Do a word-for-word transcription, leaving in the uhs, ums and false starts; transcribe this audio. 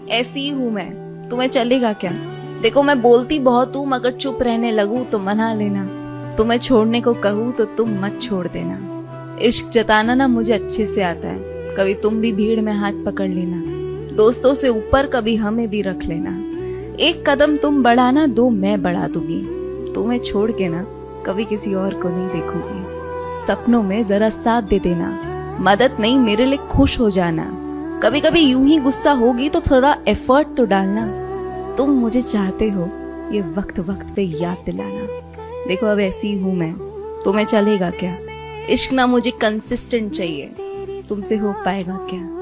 ऐसी ही हूँ मैं, तुम्हें चलेगा क्या? देखो मैं बोलती बहुत हूँ, मगर चुप रहने लगूं तो मना लेना। तुम्हें छोड़ने को कहूँ तो तुम मत छोड़ देना। इश्क जताना ना मुझे अच्छे से आता है, कभी तुम भी भीड़ में हाथ पकड़ लेना। दोस्तों से ऊपर कभी हमें भी रख लेना। एक कदम तुम बढ़ाना, दो मैं बढ़ा दूंगी। तुम्हें छोड़ के ना कभी किसी और को नहीं देखूंगी। सपनों में जरा साथ दे देना, मदद नहीं मेरे लिए खुश हो जाना। कभी कभी यूं ही गुस्सा होगी तो थोड़ा एफर्ट तो डालना। तुम मुझे चाहते हो ये वक्त वक्त पे याद दिलाना। देखो अब ऐसी हूं मैं, तुम्हें चलेगा क्या? इश्क ना मुझे कंसिस्टेंट चाहिए, तुमसे हो पाएगा क्या?